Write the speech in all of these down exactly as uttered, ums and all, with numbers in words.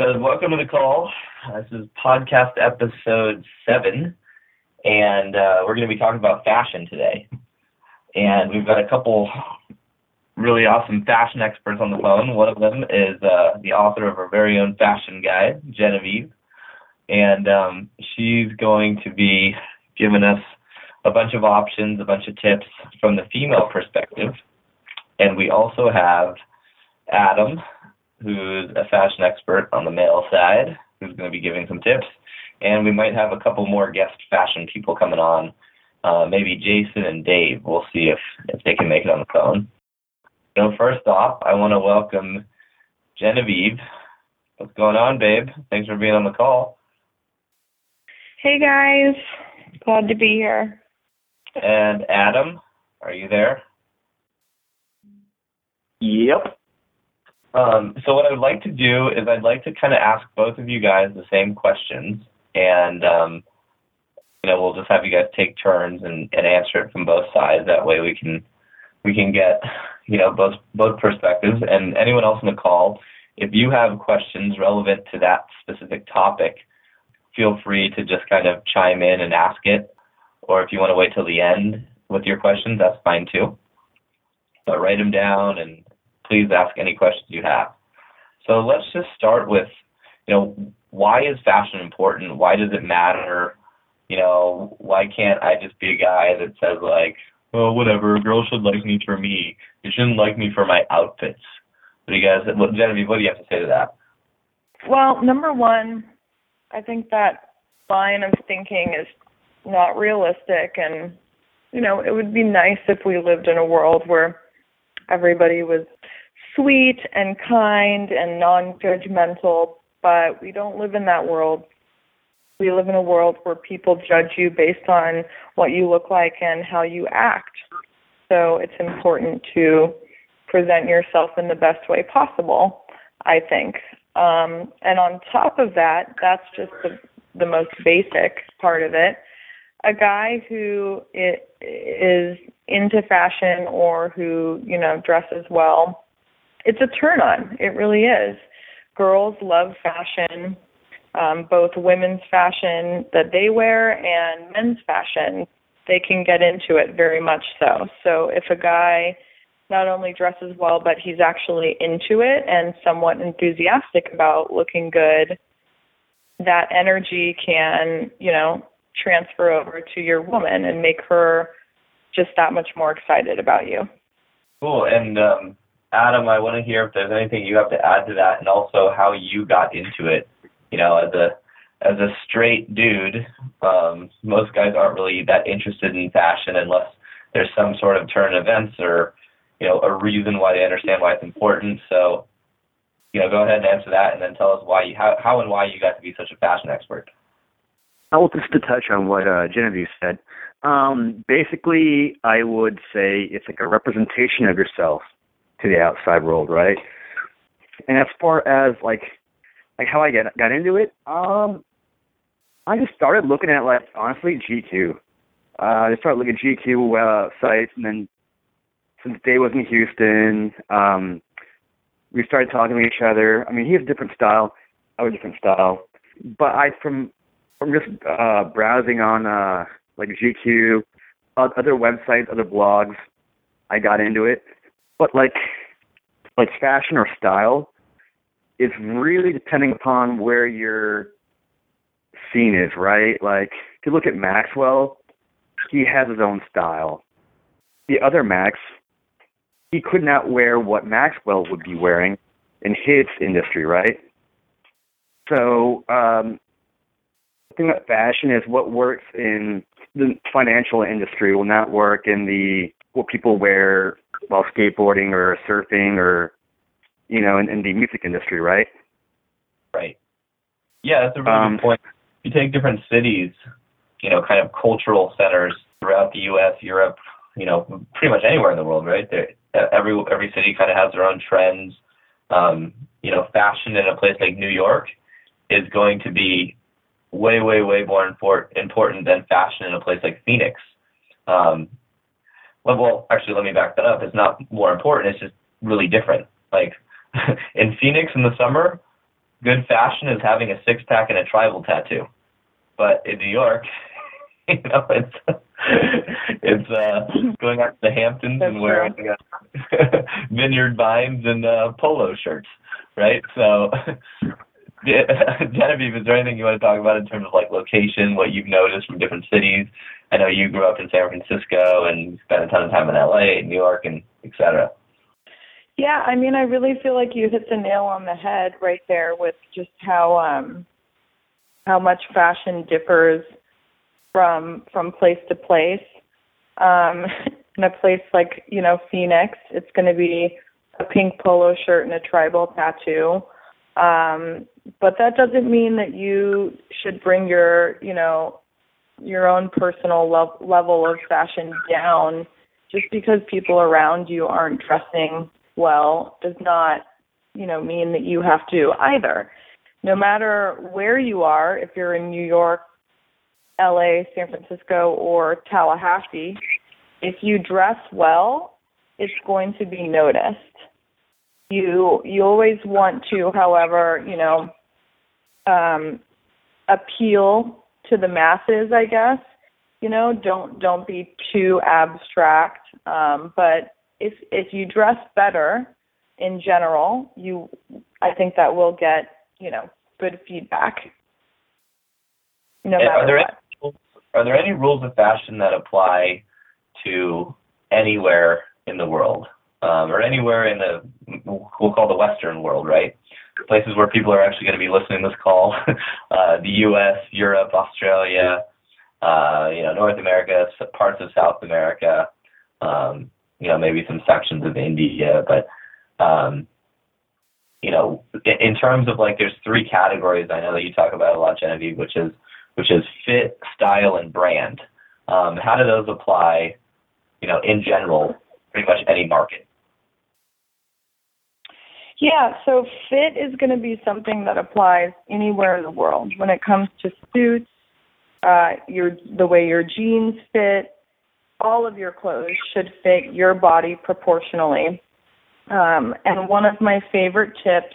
So welcome to the call. This is podcast episode seven, and uh, we're going to be talking about fashion today. And we've got a couple really awesome fashion experts on the phone. One of them is uh, the author of our very own fashion guide, Genevieve. And um, she's going to be giving us a bunch of options, a bunch of tips from the female perspective. And we also have Adam, who's a fashion expert on the male side, who's going to be giving some tips. And we might have a couple more guest fashion people coming on, uh, maybe Jason and Dave. We'll see if, if they can make it on the phone. So first off, I want to welcome Genevieve. What's going on, babe? Thanks for being on the call. Hey, guys. Glad to be here. And Adam, are you there? Yep. Um, so what I would like to do is I'd like to kind of ask both of you guys the same questions, and um, you know, we'll just have you guys take turns and, and answer it from both sides. That way we can we can get you know both both perspectives. And anyone else on the call, if you have questions relevant to that specific topic, feel free to just kind of chime in and ask it. Or if you want to wait till the end with your questions, that's fine too. But write them down and please ask any questions you have. So let's just start with, you know, why is fashion important? Why does it matter? You know, why can't I just be a guy that says like, oh, whatever, a girl should like me for me. You shouldn't like me for my outfits. What do you guys, what, Genevieve, what do you have to say to that? Well, number one, I think that line of thinking is not realistic. And, you know, it would be nice if we lived in a world where everybody was sweet and kind and non-judgmental, but we don't live in that world. We live in a world where people judge you based on what you look like and how you act. So it's important to present yourself in the best way possible, I think. Um, and on top of that, that's just the, the most basic part of it. A guy who is into fashion or who, you know, dresses well, it's a turn on. It really is. Girls love fashion, um, both women's fashion that they wear and men's fashion. They can get into it very much so. So if a guy not only dresses well, but he's actually into it and somewhat enthusiastic about looking good, that energy can, you know, transfer over to your woman and make her just that much more excited about you. Cool. And um, Adam, I want to hear if there's anything you have to add to that, and also how you got into it. You know, as a as a straight dude, um, most guys aren't really that interested in fashion unless there's some sort of turn events or, you know, a reason why they understand why it's important. So, you know, go ahead and answer that, and then tell us why you, how, how and why you got to be such a fashion expert. Well, just to touch on what uh, Genevieve said, um, basically I would say it's like a representation of yourself to the outside world, right? And as far as like like how I get, got into it, um, I just started looking at, like, honestly, G Q. Uh, I started looking at G Q uh, sites, and then since Dave was in Houston, um, we started talking to each other. I mean, he has a different style. I have a different style. But I, from from just uh, browsing on, uh, like, G Q, other websites, other blogs, I got into it. But, like, like fashion or style is really depending upon where your scene is, right? Like, if you look at Maxwell, he has his own style. The other Max, he could not wear what Maxwell would be wearing in his industry, right? So, um, the thing about fashion is what works in the financial industry will not work in the what people wear while skateboarding or surfing or, you know, in, in the music industry, right? Right. Yeah, that's a really um, good point. You take different cities, you know, kind of cultural centers throughout the U S, Europe, you know, pretty much anywhere in the world, right? There, every every city kind of has their own trends. Um, you know, fashion in a place like New York is going to be way, way, way more import, important than fashion in a place like Phoenix. Um, well, well, actually, let me back that up. It's not more important. It's just really different. Like in Phoenix in the summer, good fashion is having a six pack and a tribal tattoo. But in New York, you know, it's it's uh, going out to the Hamptons That's and wearing uh, vineyard vines and uh, polo shirts, right? So, Genevieve, is there anything you want to talk about in terms of like location, what you've noticed from different cities? I know you grew up in San Francisco and spent a ton of time in L A, New York, and et cetera. Yeah, I mean, I really feel like you hit the nail on the head right there with just how um, how much fashion differs from from place to place. Um, in a place like, you know, Phoenix, it's going to be a pink polo shirt and a tribal tattoo. Um, but that doesn't mean that you should bring your, you know, your own personal lo- level of fashion down. Just because people around you aren't dressing well does not, you know, mean that you have to either. No matter where you are, if you're in New York, L A, San Francisco, or Tallahassee, if you dress well, it's going to be noticed. You you always want to, however, you know, um, appeal to the masses, I guess. You know, don't don't be too abstract. Um, but if if you dress better in general, you I think that will get, you know, good feedback. No matter are there what. Any, are there any rules of fashion that apply to anywhere in the world, um, or anywhere in the we'll call the Western world, right? Places where people are actually going to be listening to this call, uh, the U S, Europe, Australia, uh, you know, North America, parts of South America, um, you know, maybe some sections of India, but um, you know, in terms of like, there's three categories I know that you talk about a lot, Genevieve, which is which is fit, style, and brand. Um, how do those apply, you know, in general, pretty much any market? Yeah, so fit is going to be something that applies anywhere in the world. When it comes to suits, uh, your the way your jeans fit, all of your clothes should fit your body proportionally. Um, and one of my favorite tips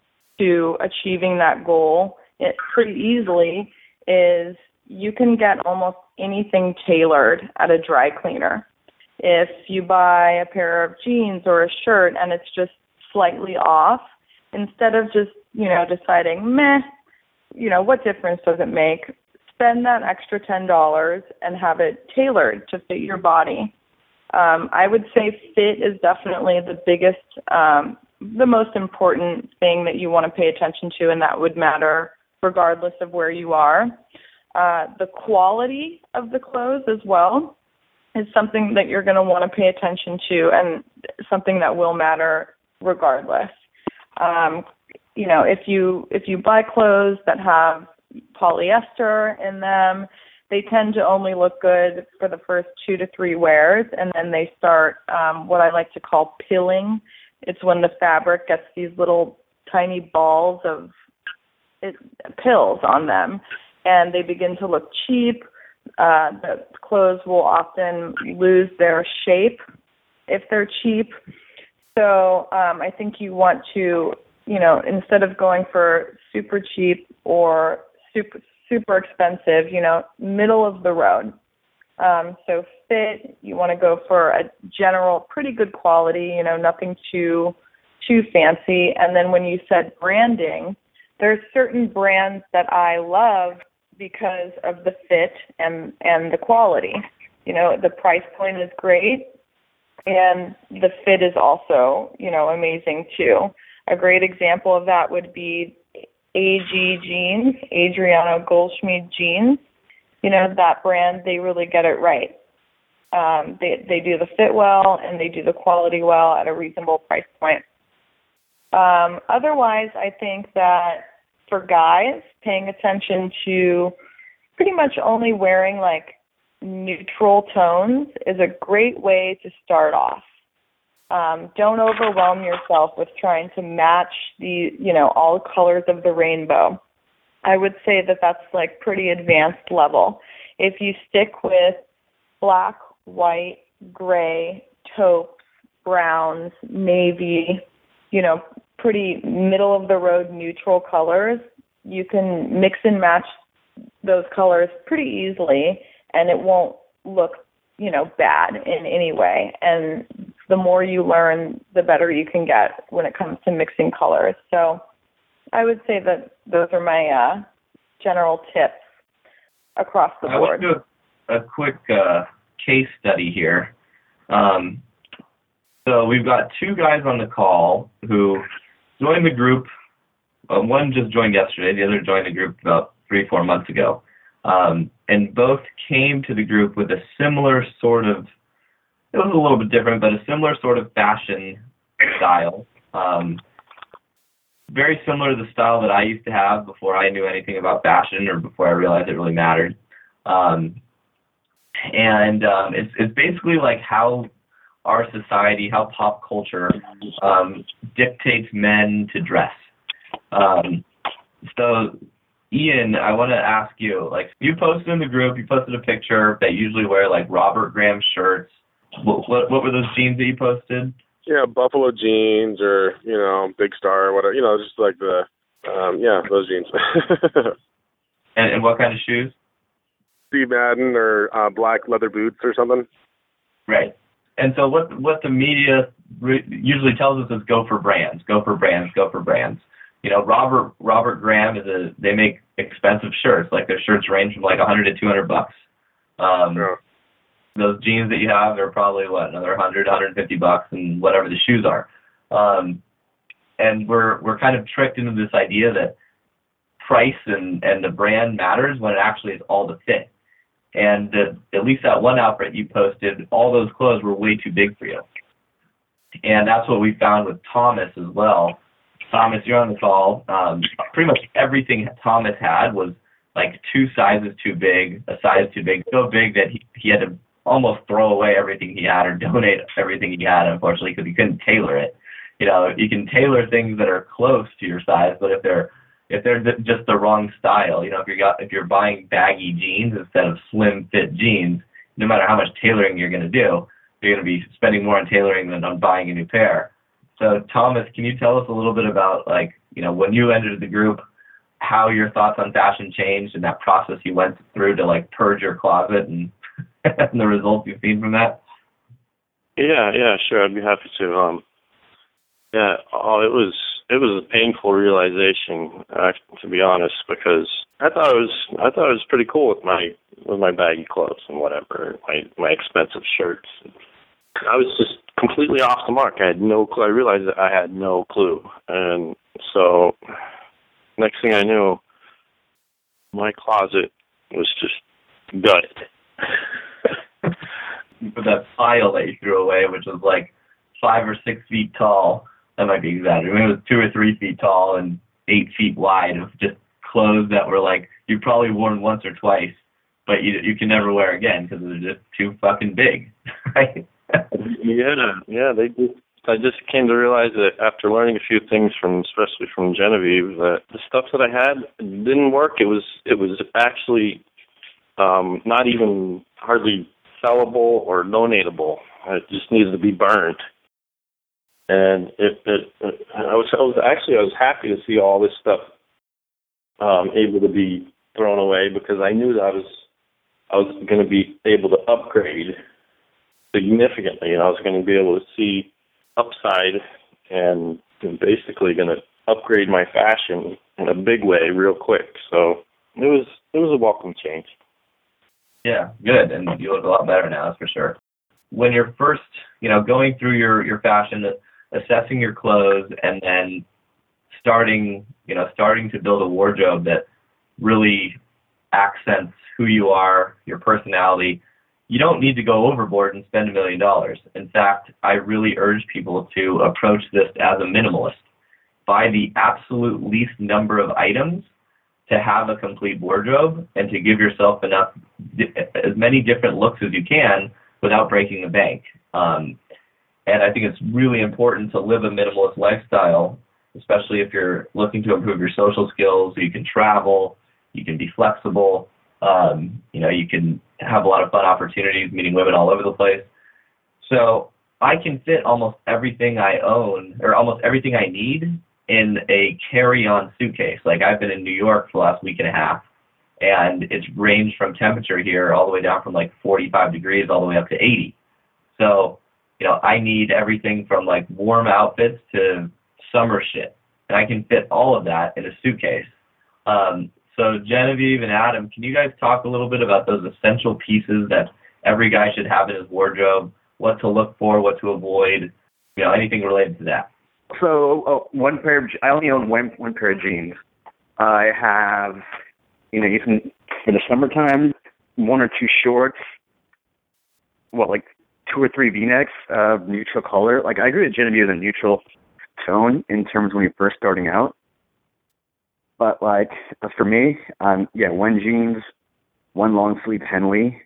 to achieving that goal, it pretty easily, is you can get almost anything tailored at a dry cleaner. If you buy a pair of jeans or a shirt and it's just slightly off, instead of just, you know, deciding, meh, you know, what difference does it make? Spend that extra ten dollars and have it tailored to fit your body. Um, I would say fit is definitely the biggest, um, the most important thing that you want to pay attention to, and that would matter regardless of where you are. Uh, the quality of the clothes as well is something that you're going to want to pay attention to, and something that will matter regardless. Um, you know, if you if you buy clothes that have polyester in them, they tend to only look good for the first two to three wears, and then they start um, what I like to call pilling. It's when the fabric gets these little tiny balls of it, pills on them, and they begin to look cheap. Uh, the clothes will often lose their shape if they're cheap. So um, I think you want to, you know, instead of going for super cheap or super super expensive, you know, middle of the road. Um, so fit, you want to go for a general, pretty good quality, you know, nothing too too fancy. And then when you said branding, there's certain brands that I love because of the fit and, and the quality. You know, the price point is great, and the fit is also, you know, amazing too. A great example of that would be A G Jeans, Adriano Goldschmied Jeans. You know, that brand, they really get it right. Um, they they do the fit well, and they do the quality well at a reasonable price point. Um, otherwise, I think that for guys, paying attention to pretty much only wearing like neutral tones is a great way to start off. Um, don't overwhelm yourself with trying to match the, you know, all colors of the rainbow. I would say that that's like pretty advanced level. If you stick with black, white, gray, taupes, browns, navy, you know, pretty middle-of-the-road neutral colors, you can mix and match those colors pretty easily, and it won't look, you know, bad in any way. And the more you learn, the better you can get when it comes to mixing colors. So I would say that those are my uh, general tips across the I board. want to do a, a quick uh, case study here. Um, so we've got two guys on the call who joined the group. Uh, one just joined yesterday. The other joined the group about three, four months ago. Um, and both came to the group with a similar sort of, it was a little bit different, but a similar sort of fashion style. Um, very similar to the style that I used to have before I knew anything about fashion or before I realized it really mattered. Um, and um, it's, it's basically like how our society, how pop culture um, dictates men to dress. Um, so, Ian, I want to ask you, like, you posted in the group, you posted a picture that you usually wear, like, Robert Graham shirts. What, what, what were those jeans that you posted? Yeah, Buffalo jeans or, you know, Big Star or whatever, you know, just like the, um, yeah, those jeans. and, and what kind of shoes? Steve Madden or uh, black leather boots or something. Right. And so what what the media re- usually tells us is go for brands, go for brands, go for brands. You know, Robert Robert Graham is a, they make expensive shirts. Like their shirts range from like one hundred to two hundred bucks. Um, yeah. Those jeans that you have are probably, what, another one hundred, one hundred fifty bucks, and whatever the shoes are. Um, and we're we're kind of tricked into this idea that price and, and the brand matters when it actually is all the fit. And the, at least that one outfit you posted, all those clothes were way too big for you. And that's what we found with Thomas as well. Thomas, you're on the call. Um, pretty much everything Thomas had was like two sizes too big, a size too big, so big that he, he had to almost throw away everything he had or donate everything he had, unfortunately, because he couldn't tailor it. You know, you can tailor things that are close to your size, but if they're if they're just the wrong style, you know, if you got if you're buying baggy jeans instead of slim fit jeans, no matter how much tailoring you're going to do, you're going to be spending more on tailoring than on buying a new pair. So, Thomas, can you tell us a little bit about, like, you know, when you entered the group, how your thoughts on fashion changed and that process you went through to, like, purge your closet and, and the results you've seen from that? Yeah, yeah, sure. I'd be happy to. Um, yeah, oh, it was it was a painful realization, uh, to be honest, because I thought it was I thought it was pretty cool with my with my baggy clothes and whatever, my my expensive shirts. I was just completely off the mark. I had no clue. I realized that I had no clue, and so next thing I knew, my closet was just gutted. For that pile that you threw away, which was like five or six feet tall. That might be exaggerated. It was two or three feet tall and eight feet wide of just clothes that were like you probably worn once or twice, but you you can never wear again because they're just too fucking big. Right? Yeah, yeah. They just I just came to realize that after learning a few things from, especially from Genevieve, that the stuff that I had didn't work. It was it was actually um, not even hardly sellable or donatable. It just needed to be burned. And it, it, it I was I was actually I was happy to see all this stuff um, able to be thrown away because I knew that I was I was going to be able to upgrade significantly, and I was going to be able to see upside and, and basically going to upgrade my fashion in a big way real quick. So it was it was a welcome change. Yeah, good, and you look a lot better now, that's for sure. When you're first, you know, going through your, your fashion, assessing your clothes, and then starting, you know, starting to build a wardrobe that really accents who you are, your personality, you don't need to go overboard and spend a million dollars. In fact, I really urge people to approach this as a minimalist. Buy the absolute least number of items to have a complete wardrobe and to give yourself enough, as many different looks as you can without breaking the bank. Um, and I think it's really important to live a minimalist lifestyle, especially if you're looking to improve your social skills. You can travel, you can be flexible, um, you know, you can have a lot of fun opportunities meeting women all over the place. So I can fit almost everything I own or almost everything I need in a carry-on suitcase. Like I've been in New York for the last week and a half, and it's ranged from temperature here all the way down from like forty-five degrees all the way up to eighty. So, you know, I need everything from like warm outfits to summer shit. And I can fit all of that in a suitcase. Um, so Genevieve and Adam, can you guys talk a little bit about those essential pieces that every guy should have in his wardrobe, what to look for, what to avoid, you know, anything related to that? So oh, one pair of, I only own one, one pair of jeans. I have, you know, you can, for the summertime, one or two shorts, well, like two or three V-necks of neutral color. Like I agree with Genevieve, the neutral tone in terms of when you're first starting out. But like for me, um, yeah, one jeans, one long sleeve Henley,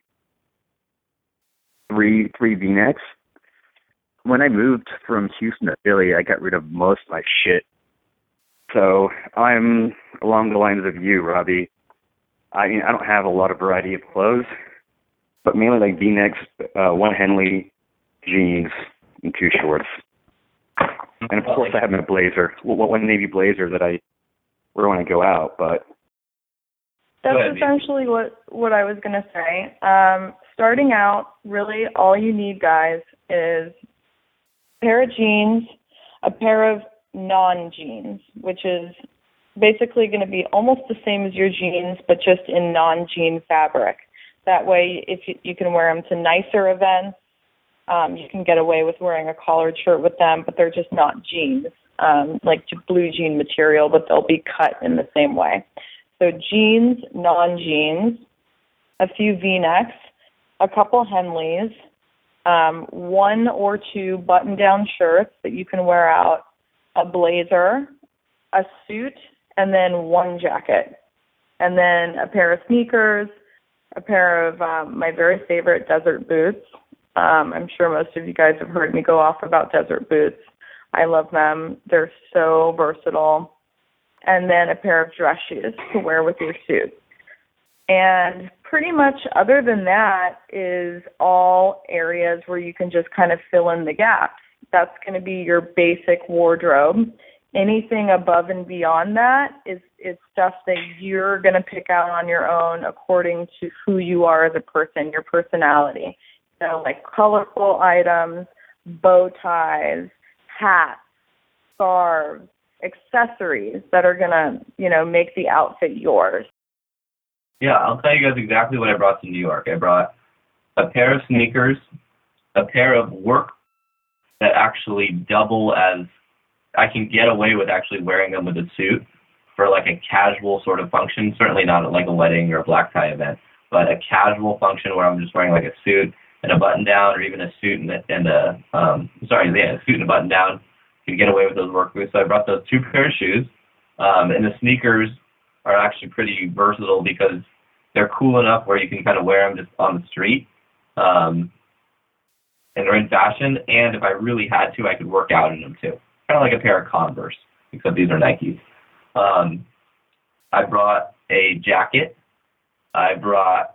three three V-necks. When I moved from Houston to Philly, I got rid of most of my shit. So I'm along the lines of you, Robbie. I mean, I don't have a lot of variety of clothes, but mainly like V-necks, uh, one Henley, jeans, and two shorts. And of course, I have my blazer, one navy blazer that I wear when I go out. But that's ahead, essentially what what I was gonna say. Um, starting out, really, all you need, guys, is a pair of jeans, a pair of non-jeans, which is basically going to be almost the same as your jeans, but just in non-jean fabric. That way, if you, you can wear them to nicer events. Um, you can get away with wearing a collared shirt with them, but they're just not jeans, um, like blue jean material, but they'll be cut in the same way. So jeans, non-jeans, a few V-necks, a couple Henleys, um, one or two button-down shirts that you can wear out, a blazer, a suit, and then one jacket. And then a pair of sneakers, a pair of um, my very favorite desert boots. Um, I'm sure most of you guys have heard me go off about desert boots. I love them. They're so versatile. And then a pair of dress shoes to wear with your suit. And pretty much other than that is all areas where you can just kind of fill in the gaps. That's going to be your basic wardrobe. Anything above and beyond that is, is stuff that you're going to pick out on your own according to who you are as a person, your personality. So like colorful items, bow ties, hats, scarves, accessories that are going to, you know, make the outfit yours. Yeah, I'll tell you guys exactly what I brought to New York. I brought a pair of sneakers, a pair of work that actually double as, I can get away with actually wearing them with a suit for like a casual sort of function, certainly not like a wedding or a black tie event, but a casual function where I'm just wearing like a suit and a button down, or even a suit and a, and a um, sorry, yeah, a suit and a button down. You can get away with those work boots. So I brought those two pair of shoes, um, and the sneakers are actually pretty versatile because they're cool enough where you can kind of wear them just on the street, um, and they're in fashion. And if I really had to, I could work out in them too. Kind of like a pair of Converse, except these are Nikes. Um, I brought a jacket. I brought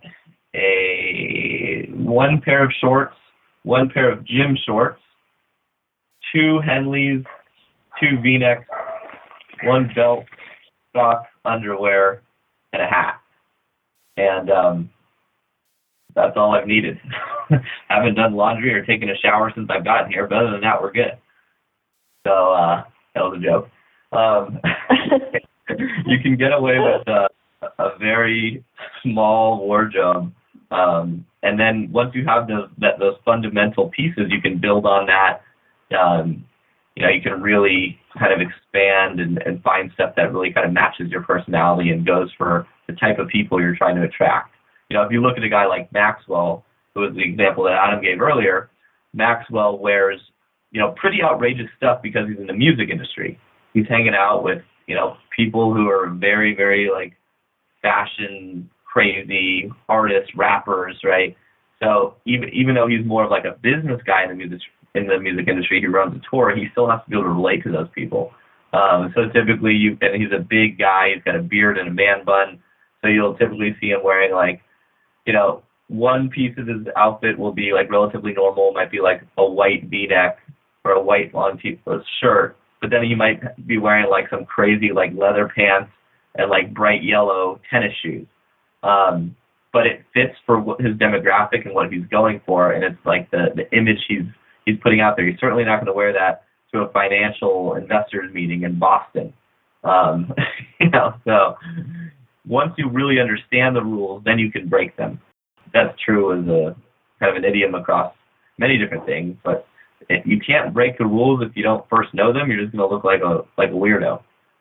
a one pair of shorts, one pair of gym shorts, two Henleys, two V-necks, one belt, socks, underwear, and a hat. And um, that's all I've needed. Haven't done laundry or taken a shower since I've gotten here, but other than that, we're good. So uh, that was a joke. Um, you can get away with uh, a very small wardrobe. Um, and then once you have those that, those fundamental pieces, you can build on that. Um, you know, you can really kind of expand and, and find stuff that really kind of matches your personality and goes for the type of people you're trying to attract. You know, if you look at a guy like Maxwell, who was the example that Adam gave earlier, Maxwell wears, you know, pretty outrageous stuff because he's in the music industry. He's hanging out with, you know, people who are very, very, like, fashion crazy artists, rappers, right? So even even though he's more of like a business guy in the music in the music industry, he runs a tour, he still has to be able to relate to those people. Um, so typically, you and he's a big guy, he's got a beard and a man bun, so you'll typically see him wearing like, you know, one piece of his outfit will be like relatively normal, might be like a white V-neck or a white long t- shirt, but then you might be wearing like some crazy like leather pants and like bright yellow tennis shoes. Um, but it fits for what his demographic and what he's going for, and it's like the, the image he's he's putting out there. He's certainly not going to wear that to a financial investors meeting in Boston. Um, you know, so once you really understand the rules, then you can break them. That's true as a kind of an idiom across many different things, but it, you can't break the rules if you don't first know them. You're just going to look like a like a weirdo.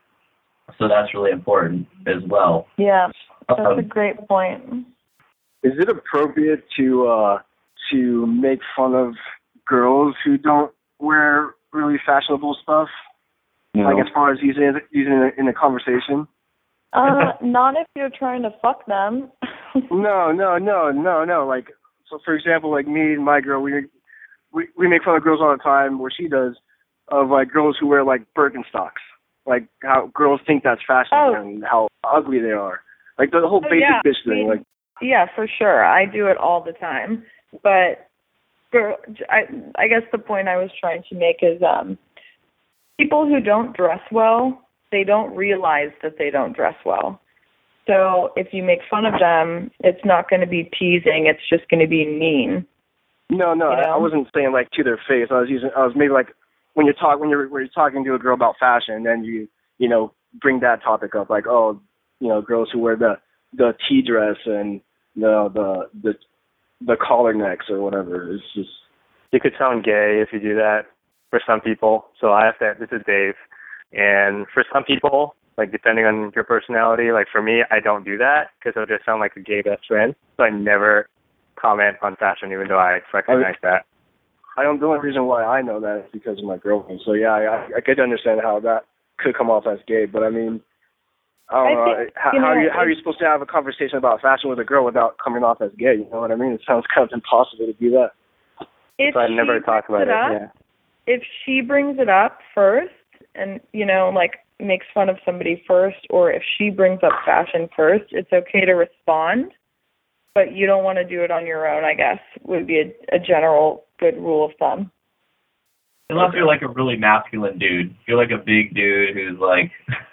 So that's really important as well. Yeah, that's um, a great point. Is it appropriate to uh, to make fun of girls who don't wear really fashionable stuff? No. Like as far as using it, using it in a conversation? Uh, not if you're trying to fuck them. no, no, no, no, no. Like, so for example, like me and my girl, we we we make fun of girls all the time, or she does, of like girls who wear like Birkenstocks. Like how girls think that's fashion oh. and how ugly they are. Like the whole oh, basic yeah. bitch thing. I mean, like yeah, for sure. I do it all the time. But girl, I I guess the point I was trying to make is um, people who don't dress well, they don't realize that they don't dress well. So if you make fun of them, it's not going to be teasing. It's just going to be mean. No, no, you know? I, I wasn't saying like to their face. I was using. I was maybe like when you're talk when you're when you're talking to a girl about fashion, then you you know bring that topic up, like oh you know girls who wear the the tea dress and the the the the collar necks or whatever. It's just you could sound gay if you do that for some people. So I have to. This is Dave, and for some people, like depending on your personality, like for me, I don't do that because it'll just sound like a gay best friend. So I never comment on fashion, even though I recognize I, that. I don't. The only reason why I know that is because of my girlfriend. So yeah, I, I could understand how that could come off as gay. But I mean, I don't I know. think, how, you know, how are you how are you supposed to have a conversation about fashion with a girl without coming off as gay? You know what I mean? It sounds kind of impossible to do that. If so I never talk about it. it up, yeah. If she brings it up first, and you know, like makes fun of somebody first, or if she brings up fashion first, it's okay to respond. But you don't want to do it on your own, I guess, would be a, a general good rule of thumb. Unless you're like a really masculine dude. If you're like a big dude who's like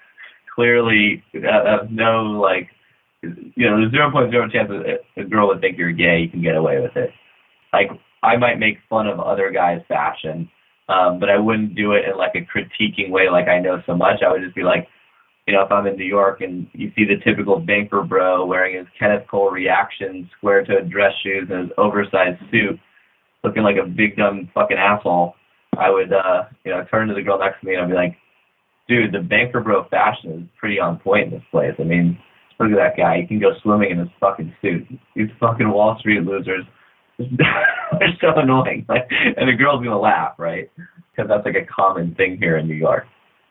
clearly uh, no like, you know, there's zero point zero chance that a girl would think you're gay, you can get away with it. Like, I might make fun of other guys' fashion, um, but I wouldn't do it in like a critiquing way like I know so much. I would just be like, you know, if I'm in New York and you see the typical banker bro wearing his Kenneth Cole Reaction square-toed dress shoes and his oversized suit, looking like a big dumb fucking asshole, I would, uh, you know, turn to the girl next to me and I'd be like, dude, the banker bro fashion is pretty on point in this place. I mean, look at that guy. He can go swimming in his fucking suit. These fucking Wall Street losers, they're so annoying. Like, and the girl's gonna laugh, right? Because that's like a common thing here in New York.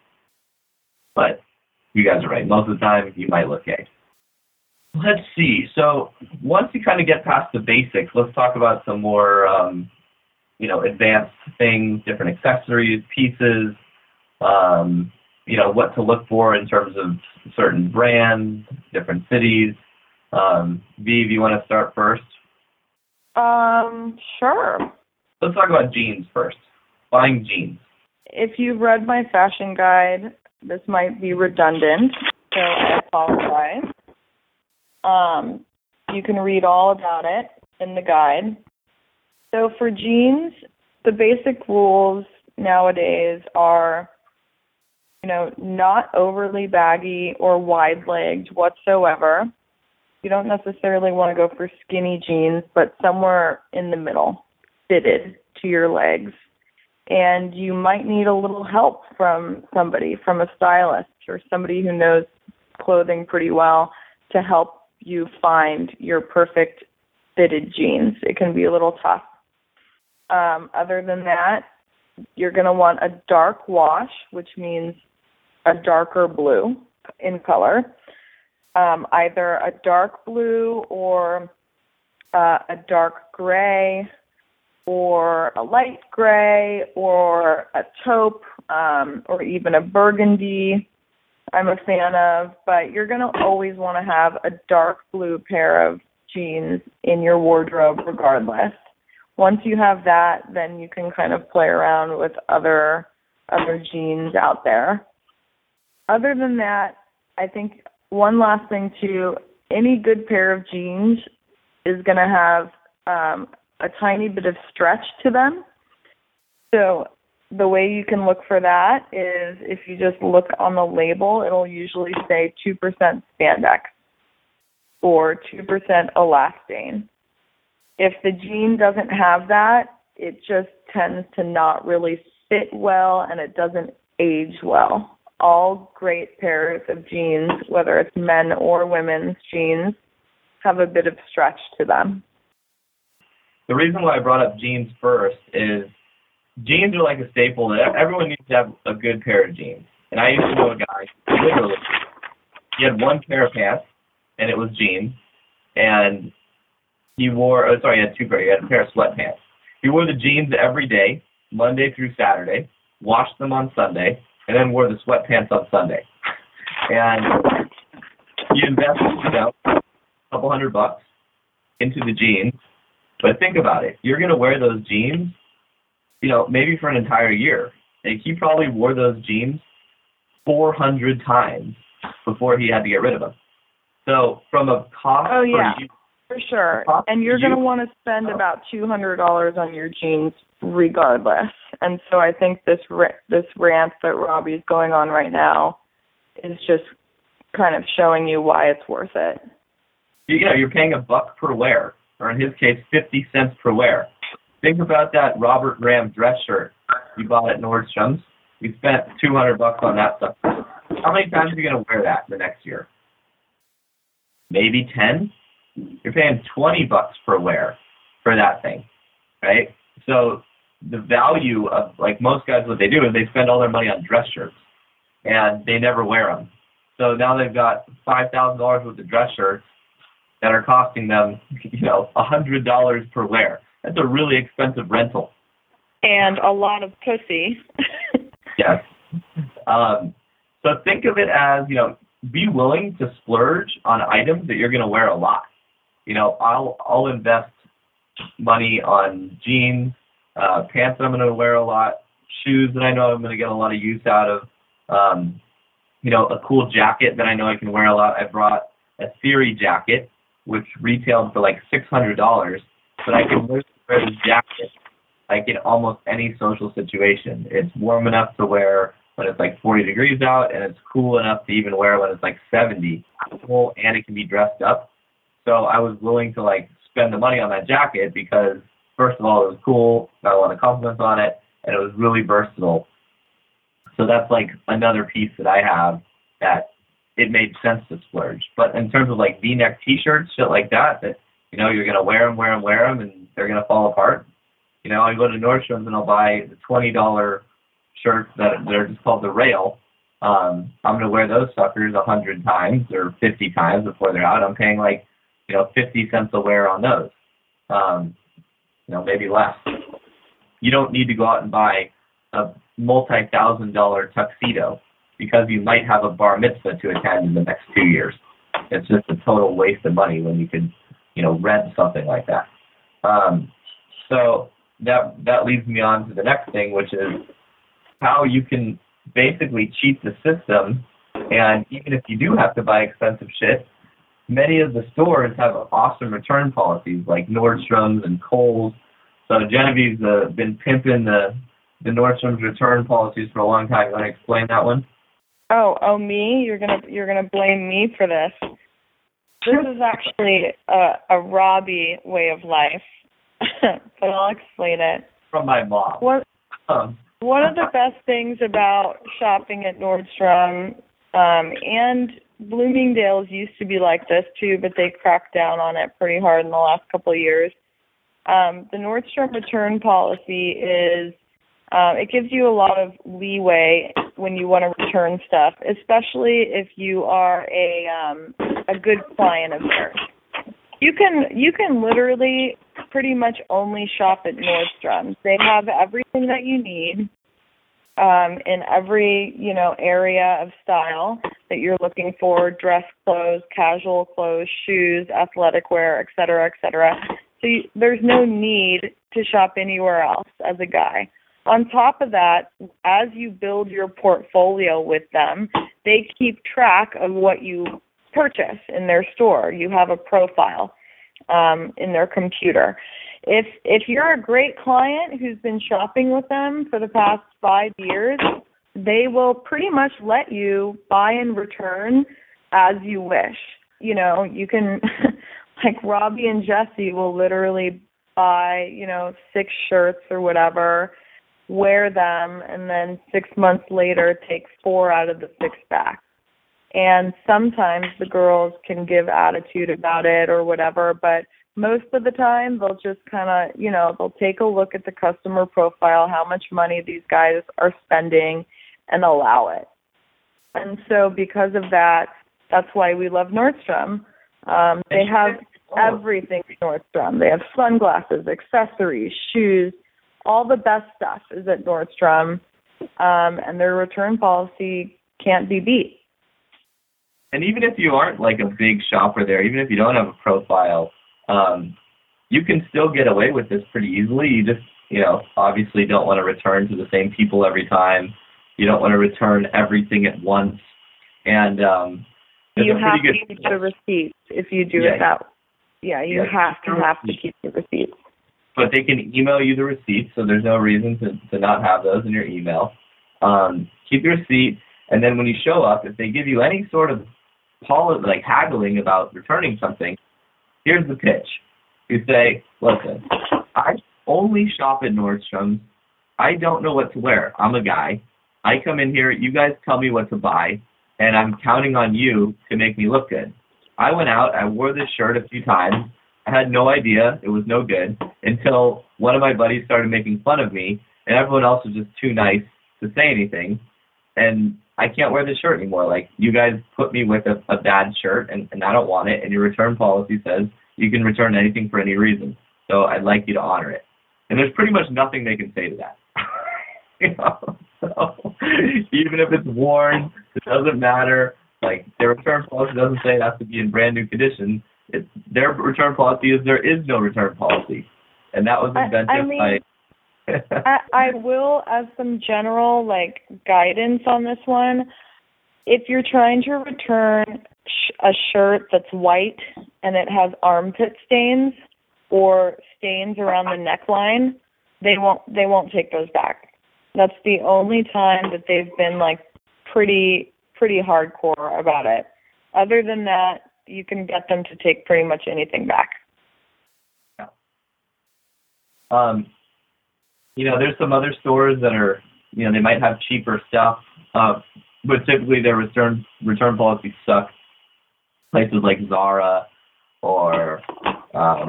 But you guys are right. Most of the time, you might look gay. Let's see. So once you kind of get past the basics, let's talk about some more, um, you know, advanced things, different accessories, pieces, um, you know, what to look for in terms of certain brands, different cities. Um, Viv, you want to start first? Um, sure. Let's talk about jeans first. Buying jeans. If you've read my fashion guide, this might be redundant, so I apologize. Um, you can read all about it in the guide. So for jeans, the basic rules nowadays are, you know, not overly baggy or wide-legged whatsoever. You don't necessarily want to go for skinny jeans, but somewhere in the middle, fitted to your legs. And you might need a little help from somebody, from a stylist or somebody who knows clothing pretty well to help you find your perfect fitted jeans. It can be a little tough. Um, other than that, you're going to want a dark wash, which means a darker blue in color. Um, either a dark blue or uh, a dark gray or a light gray or a taupe um, or even a burgundy I'm a fan of. But you're going to always want to have a dark blue pair of jeans in your wardrobe regardless. Once you have that, then you can kind of play around with other other jeans out there. Other than that, I think one last thing too, any good pair of jeans is going to have um, a tiny bit of stretch to them. So the way you can look for that is if you just look on the label, it'll usually say two percent spandex or two percent elastane. If the jean doesn't have that, it just tends to not really fit well and it doesn't age well. All great pairs of jeans, whether it's men or women's jeans, have a bit of stretch to them. The reason why I brought up jeans first is jeans are like a staple that everyone needs to have a good pair of jeans. And I used to know a guy, literally, he had one pair of pants, and it was jeans, and he wore, oh, sorry, he had two pairs, he had a pair of sweatpants. He wore the jeans every day, Monday through Saturday, washed them on Sunday, and then wore the sweatpants on Sunday. And you invest, you know, a couple hundred bucks into the jeans, but think about it. You're going to wear those jeans, you know, maybe for an entire year. Like, he probably wore those jeans four hundred times before he had to get rid of them. So from a cost oh, yeah, per use, for sure. And you're going to want to spend about two hundred dollars on your jeans regardless. And so I think this ra- this rant that Robbie's going on right now is just kind of showing you why it's worth it. Yeah, you're paying a buck per wear, or in his case, fifty cents per wear. Think about that Robert Graham dress shirt you bought at Nordstrom's. You spent two hundred bucks on that stuff. How many times are you going to wear that the next year? Maybe ten? You're paying twenty bucks per wear for that thing, right? So the value of, like, most guys, what they do is they spend all their money on dress shirts, and they never wear them. So now they've got five thousand dollars worth of dress shirts that are costing them, you know, one hundred dollars per wear. That's a really expensive rental. And a lot of pussy. Yes. Um, so think of it as, you know, be willing to splurge on items that you're going to wear a lot. You know, I'll I'll invest money on jeans, uh, pants that I'm going to wear a lot, shoes that I know I'm going to get a lot of use out of, um, you know, a cool jacket that I know I can wear a lot. I brought a Theory jacket, which retailed for like six hundred dollars, but I can wear this jacket like in almost any social situation. It's warm enough to wear when it's like forty degrees out, and it's cool enough to even wear when it's like seventy. Cool, and it can be dressed up. So I was willing to like spend the money on that jacket because, first of all, it was cool, got a lot of compliments on it, and it was really versatile. So that's like another piece that I have that it made sense to splurge. But in terms of like V-neck T-shirts, shit like that, that, you know, you're gonna wear them, wear them, wear them, and they're gonna fall apart. You know, I go to Nordstrom's and I'll buy the twenty dollars shirts that they're just called the Rail. Um, I'm gonna wear those suckers a hundred times or fifty times before they're out. I'm paying like, you know, fifty cents a wear on those. Um, you know, maybe less. You don't need to go out and buy a multi-thousand dollar tuxedo because you might have a bar mitzvah to attend in the next two years. It's just a total waste of money when you could, you know, rent something like that. Um, so that that leads me on to the next thing, which is how you can basically cheat the system. And even if you do have to buy expensive shit, many of the stores have awesome return policies like Nordstrom's and Kohl's. So Genevieve's uh, been pimping the the Nordstrom's return policies for a long time. You want to explain that one? Oh, oh, me? You're gonna you're gonna blame me for this. This is actually a, a Robbie way of life, but I'll explain it. From my mom. What, um. One of the best things about shopping at Nordstrom, um, and Bloomingdale's used to be like this too, but they cracked down on it pretty hard in the last couple of years. Um, the Nordstrom return policy is Uh, it gives you a lot of leeway when you want to return stuff, especially if you are a um, a good client of theirs. You can you can literally pretty much only shop at Nordstrom. They have everything that you need um, in every you know area of style that you're looking for: dress clothes, casual clothes, shoes, athletic wear, et cetera, et cetera. So you, there's no need to shop anywhere else as a guy. on top of that, as you build your portfolio with them, they keep track of what you purchase in their store. You have a profile um, in their computer. If if you're a great client who's been shopping with them for the past five years, they will pretty much let you buy and return as you wish. You know, you can, like Robbie and Jesse will literally buy, you know, six shirts or whatever, wear them, and then six months later take four out of the six back. And sometimes the girls can give attitude about it or whatever, but most of the time they'll just kind of, you know, they'll take a look at the customer profile, how much money these guys are spending, and allow it. And so because of that, that's why we love Nordstrom. Um, they have everything at Nordstrom. They have sunglasses, accessories, shoes, all the best stuff is at Nordstrom, um, and their return policy can't be beat. And even if you aren't like a big shopper there, even if you don't have a profile, um, you can still get away with this pretty easily. You just, you know, obviously don't want to return to the same people every time. You don't want to return everything at once. And um, you have good... to keep the receipts if you do yeah. it that way. Yeah, you yeah. have to have to keep the receipts. But they can email you the receipts, so there's no reason to, to not have those in your email. Um, keep your receipt, and then when you show up, if they give you any sort of poli- like haggling about returning something, here's the pitch. You say, listen, I only shop at Nordstrom's. I don't know what to wear. I'm a guy. I come in here, you guys tell me what to buy, and I'm counting on you to make me look good. I went out, I wore this shirt a few times. I had no idea it was no good until one of my buddies started making fun of me, and everyone else was just too nice to say anything. And I can't wear this shirt anymore. Like, you guys put me with a, a bad shirt, and, and I don't want it, and your return policy says you can return anything for any reason. So I'd like you to honor it. And there's pretty much nothing they can say to that. You know? So, even if it's worn, it doesn't matter. Like, their return policy doesn't say it has to be in brand new condition. It, their return policy is there is no return policy. And that was invented I, I mean, by... I, I will, as some general, like, guidance on this one, if you're trying to return sh- a shirt that's white and it has armpit stains or stains around the neckline, they won't they won't take those back. That's the only time that they've been, like, pretty pretty hardcore about it. Other than that, you can get them to take pretty much anything back. Yeah. Um, you know, there's some other stores that are, you know, they might have cheaper stuff, uh, but typically their return return policies suck. Places like Zara or um,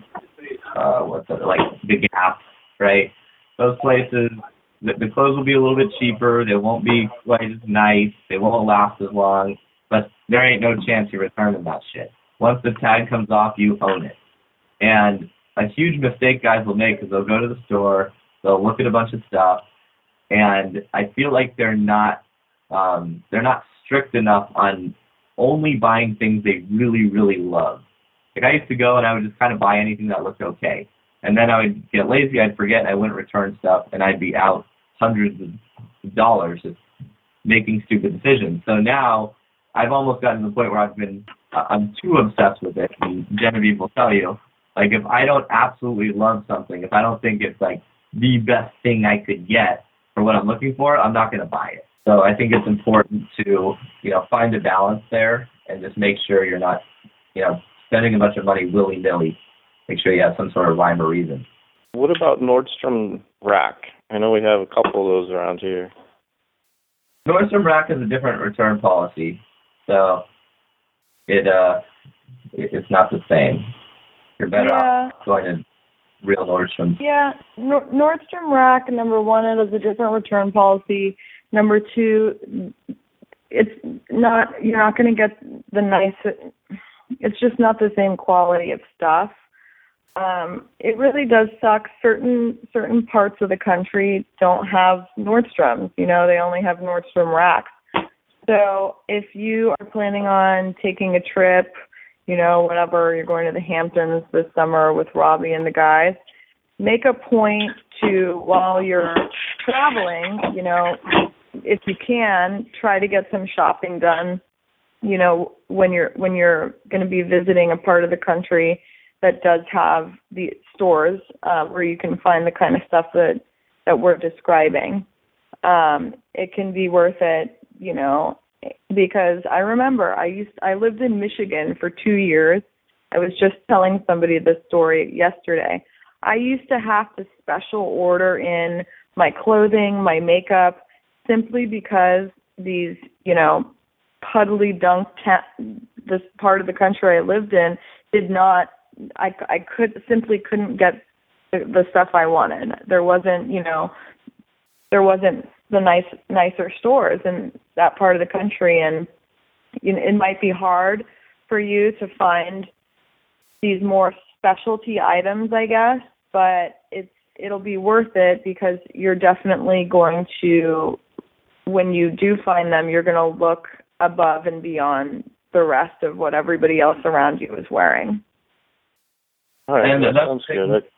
uh, what's that, like The Gap, right? Those places, the, the clothes will be a little bit cheaper. They won't be quite as nice. They won't last as long. But there ain't no chance you're returning that shit. Once the tag comes off, you own it. And a huge mistake guys will make is they'll go to the store, they'll look at a bunch of stuff, and I feel like they're not um, they're not strict enough on only buying things they really, really love. Like, I used to go and I would just kind of buy anything that looked okay. And then I would get lazy, I'd forget, and I wouldn't return stuff, and I'd be out hundreds of dollars just making stupid decisions. So now I've almost gotten to the point where I've been, I'm too obsessed with it, and Genevieve will tell you, like, if I don't absolutely love something, if I don't think it's, like, the best thing I could get for what I'm looking for, I'm not going to buy it. So I think it's important to, you know, find a balance there and just make sure you're not, you know, spending a bunch of money willy-nilly. Make sure you have some sort of rhyme or reason. What about Nordstrom Rack? I know we have a couple of those around here. Nordstrom Rack has a different return policy. So it uh, it's not the same. You're better yeah. off going to real Nordstrom. Yeah, Nor- Nordstrom Rack, number one, it has a different return policy. Number two, it's not, you're not going to get the nice, it's just not the same quality of stuff. Um, it really does suck. Certain certain parts of the country don't have Nordstroms. You know, they only have Nordstrom Racks. So if you are planning on taking a trip, you know, whenever you're going to the Hamptons this summer with Robbie and the guys, make a point to, while you're traveling, you know, if you can, try to get some shopping done, you know, when you're when you're going to be visiting a part of the country that does have the stores uh, where you can find the kind of stuff that, that we're describing. Um, it can be worth it, you know, because I remember I used I lived in Michigan for two years. I was just telling somebody this story yesterday. I used to have to special order in my clothing, my makeup, simply because these, you know, puddly dunk ta- this part of the country I lived in did not. I I could simply couldn't get the, the stuff I wanted. There wasn't, you know, there wasn't the nice nicer stores in that part of the country, and you know, it might be hard for you to find these more specialty items, I guess, but it's it'll be worth it because you're definitely going to, when you do find them, you're going to look above and beyond the rest of what everybody else around you is wearing. All right, And that that's sounds good. I,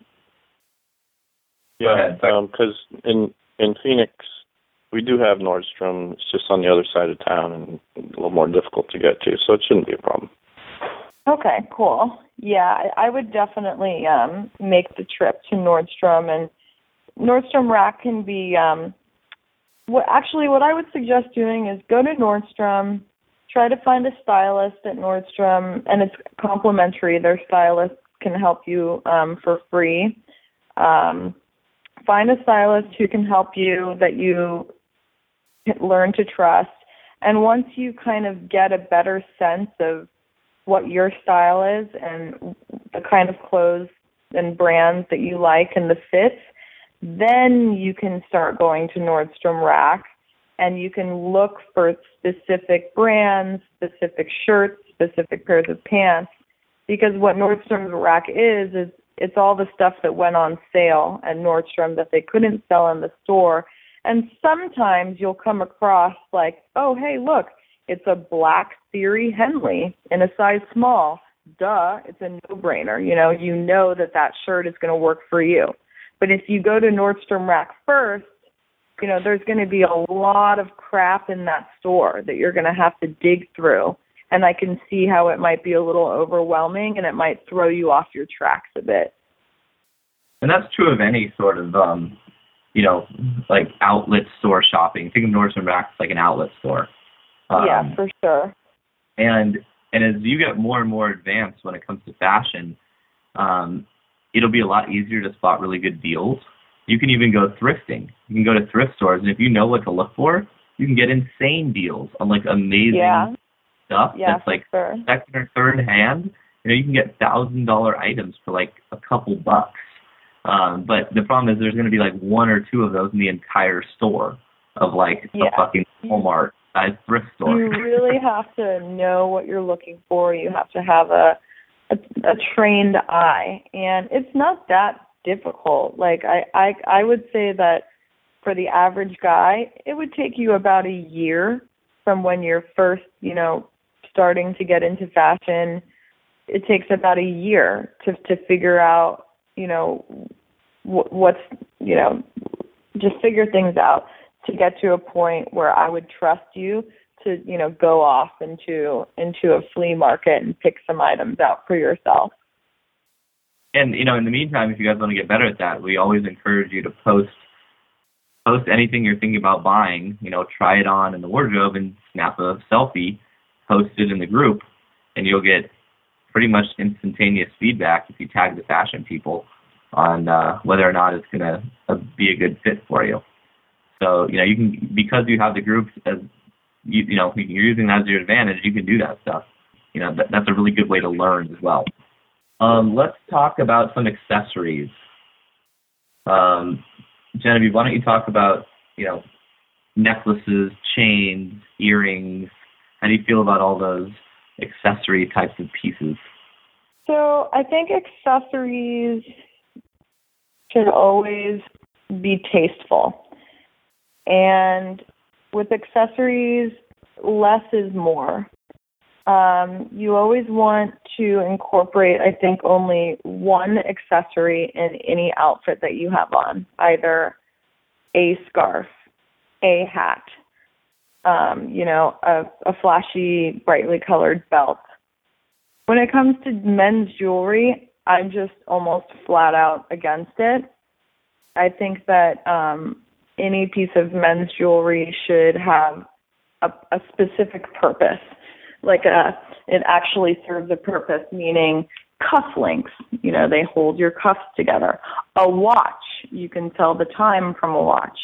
yeah, because um, in in Phoenix, we do have Nordstrom. It's just on the other side of town and a little more difficult to get to, so it shouldn't be a problem. Okay, cool. Yeah, I, I would definitely um, make the trip to Nordstrom, and Nordstrom Rack can be. Um, what actually, what I would suggest doing is go to Nordstrom, try to find a stylist at Nordstrom, and it's complimentary. Their stylist can help you um, for free. Um, find a stylist who can help you that you learn to trust, and once you kind of get a better sense of what your style is and the kind of clothes and brands that you like and the fits, then you can start going to Nordstrom Rack and you can look for specific brands, specific shirts, specific pairs of pants, because what Nordstrom Rack is, is it's all the stuff that went on sale at Nordstrom that they couldn't sell in the store. And sometimes you'll come across like, oh, hey, look, it's a black Theory Henley in a size small. Duh, it's a no-brainer. You know, you know that that shirt is going to work for you. But if you go to Nordstrom Rack first, you know, there's going to be a lot of crap in that store that you're going to have to dig through. And I can see how it might be a little overwhelming and it might throw you off your tracks a bit. And that's true of any sort of, um, you know, like outlet store shopping. Think of Nordstrom Rack as like an outlet store. Um, yeah, for sure. And and as you get more and more advanced when it comes to fashion, um, it'll be a lot easier to spot really good deals. You can even go thrifting. You can go to thrift stores, and if you know what to look for, you can get insane deals on like amazing yeah. stuff yeah, that's like sure. second or third hand. You know, you can get thousand dollar items for like a couple bucks. Um, but the problem is there's going to be like one or two of those in the entire store of like yeah. a fucking Walmart size thrift store. You really have to know what you're looking for. You have to have a, a a trained eye, and it's not that difficult. Like I, I I would say that for the average guy, it would take you about a year from when you're first, you know, starting to get into fashion. It takes about a year to to figure out, you know, wh- what's, you know, just figure things out to get to a point where I would trust you to, you know, go off into into a flea market and pick some items out for yourself. And, you know, in the meantime, if you guys want to get better at that, we always encourage you to post post anything you're thinking about buying, you know, try it on in the wardrobe and snap a selfie, post it in the group, and you'll get pretty much instantaneous feedback if you tag the fashion people on uh, whether or not it's going to uh, be a good fit for you. So, you know, you can, because you have the groups as, you, you know, you're using that as your advantage, you can do that stuff. You know, that, that's a really good way to learn as well. Um, let's talk about some accessories. Um, Genevieve, why don't you talk about, you know, necklaces, chains, earrings? How do you feel about all those accessory types of pieces? So I think accessories should always be tasteful. And with accessories, less is more. Um, you always want to incorporate, I think, only one accessory in any outfit that you have on, either a scarf, a hat, um, you know, a, a flashy, brightly colored belt. When it comes to men's jewelry, I'm just almost flat out against it. I think that um, any piece of men's jewelry should have a, a specific purpose, like a, it actually serves a purpose, meaning cufflinks, you know, they hold your cuffs together. A watch, you can tell the time from a watch.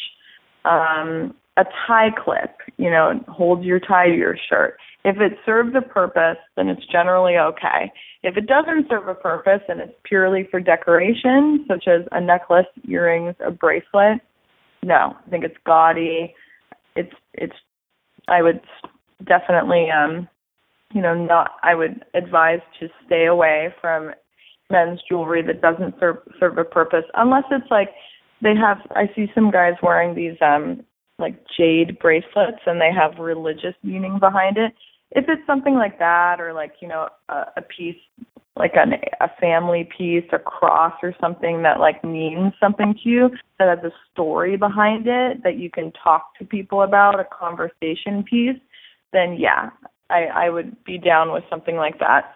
Um, a tie clip, you know, holds your tie to your shirt. If it serves a purpose, then it's generally okay. If it doesn't serve a purpose and it's purely for decoration, such as a necklace, earrings, a bracelet, no, I think it's gaudy. It's, it's, I would definitely, um, you know, not, I would advise to stay away from men's jewelry that doesn't serve, serve a purpose, unless it's like, they have, I see some guys wearing these, um, like jade bracelets and they have religious meaning behind it. If it's something like that, or like, you know, a, a piece, like an, a family piece, a cross or something that like means something to you, that has a story behind it that you can talk to people about, a conversation piece, then yeah, I, I would be down with something like that.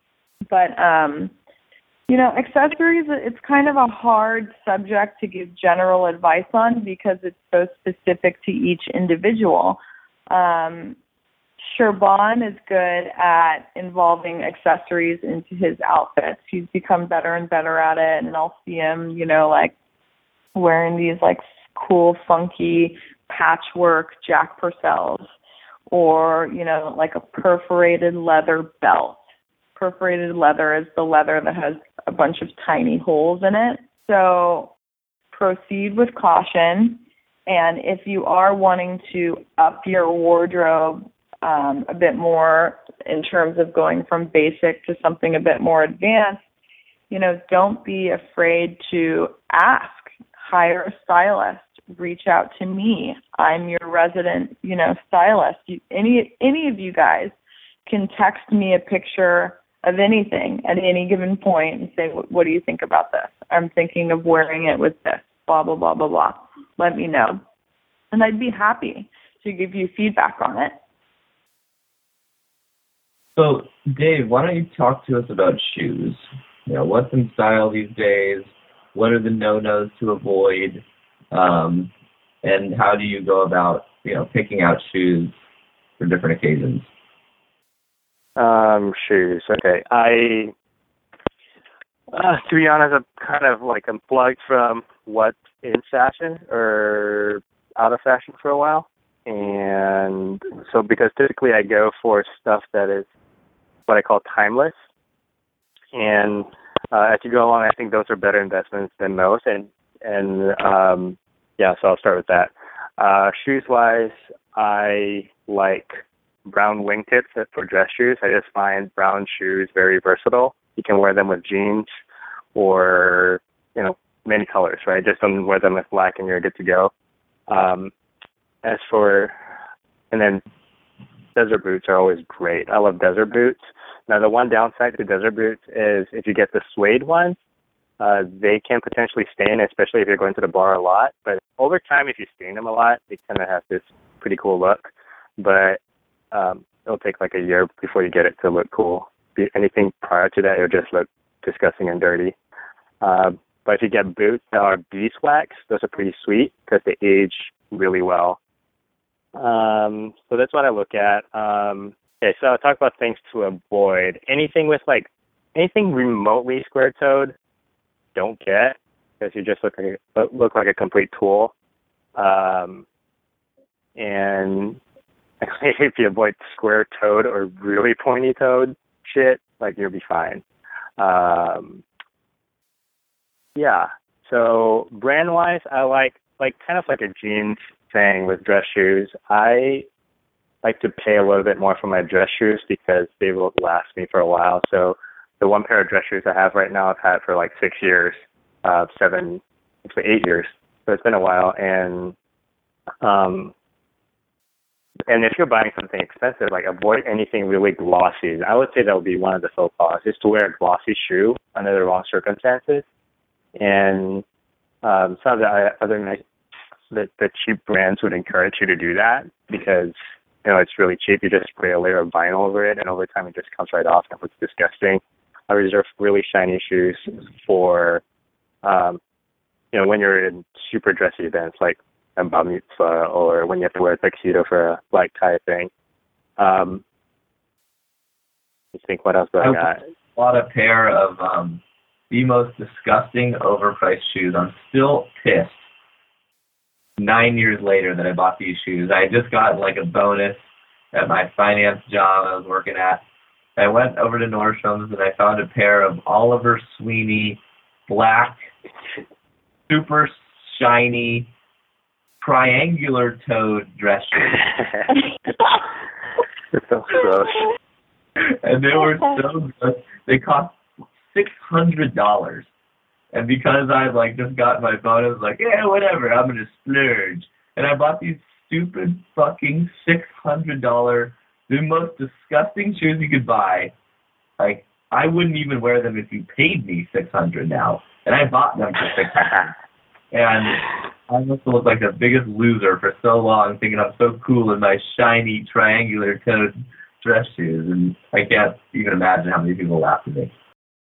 But, um, you know, accessories, it's kind of a hard subject to give general advice on because it's so specific to each individual. Um, Sherban is good at involving accessories into his outfits. He's become better and better at it, and I'll see him, you know, like wearing these like cool, funky patchwork Jack Purcells, or, you know, like a perforated leather belt. Perforated leather is the leather that has a bunch of tiny holes in it. So proceed with caution. And if you are wanting to up your wardrobe um, a bit more in terms of going from basic to something a bit more advanced, you know, don't be afraid to ask. Hire a stylist. Reach out to me. I'm your resident, you know, stylist. You, any any of you guys can text me a picture of anything at any given point and say, what do you think about this? I'm thinking of wearing it with this, blah, blah, blah, blah, blah. Let me know. And I'd be happy to give you feedback on it. So, Dave, why don't you talk to us about shoes? You know, what's in style these days? What are the no-nos to avoid? Um, and how do you go about, you know, picking out shoes for different occasions? Um, shoes. Okay. I, uh, to be honest, I'm kind of like unplugged from what's in fashion or out of fashion for a while. And so because typically I go for stuff that is what I call timeless. And uh, as you go along, I think those are better investments than most. And, and um, yeah, so I'll start with that. Uh, shoes-wise, I like brown wingtips for dress shoes. I just find brown shoes very versatile. You can wear them with jeans or, you know, many colors, right? Just don't wear them with black and you're good to go. Um, as for, and then desert boots are always great. I love desert boots. Now, the one downside to desert boots is if you get the suede ones, uh, they can potentially stain, especially if you're going to the bar a lot. But over time, if you stain them a lot, they tend to have this pretty cool look. But Um, it'll take like a year before you get it to look cool. Anything prior to that, it'll just look disgusting and dirty. Uh, but if you get boots that are beeswax, those are pretty sweet because they age really well. Um, so that's what I look at. Um, okay, so I'll talk about things to avoid. Anything with like, anything remotely square-toed, don't get, because you just look like a, look like a complete tool. Um, and if you avoid square-toed or really pointy-toed shit, like, you'll be fine. Um, yeah. So brand-wise, I like, like kind of like a jeans thing with dress shoes. I like to pay a little bit more for my dress shoes because they will last me for a while. So the one pair of dress shoes I have right now, I've had for like six years, uh, seven, actually eight years. So it's been a while. And, um, And if you're buying something expensive, like avoid anything really glossy. I would say that would be one of the faux pas, is to wear a glossy shoe under the wrong circumstances. And um, some of the other nice, the, the cheap brands would encourage you to do that because, you know, it's really cheap. You just spray a layer of vinyl over it, and over time it just comes right off, and it looks disgusting. I reserve really shiny shoes for, um, you know, when you're in super dressy events like a bar mitzvah or when you have to wear a tuxedo for a black tie thing. Um, I think what else do I got? Bought a pair of um, the most disgusting overpriced shoes. I'm still pissed nine years later that I bought these shoes. I just got like a bonus at my finance job I was working at. I went over to Nordstrom's and I found a pair of Oliver Sweeney black, super shiny, triangular toed dress shoes. It's so gross. And they were so good. They cost six hundred dollars. And because I like just got my bonus, like, yeah, whatever, I'm gonna splurge. And I bought these stupid fucking six hundred dollar, the most disgusting shoes you could buy. Like, I wouldn't even wear them if you paid me six hundred now. And I bought them for six hundred. And I must have looked like the biggest loser for so long, thinking I'm so cool in my shiny triangular toed dress shoes, and I can't even imagine how many people laughed at me.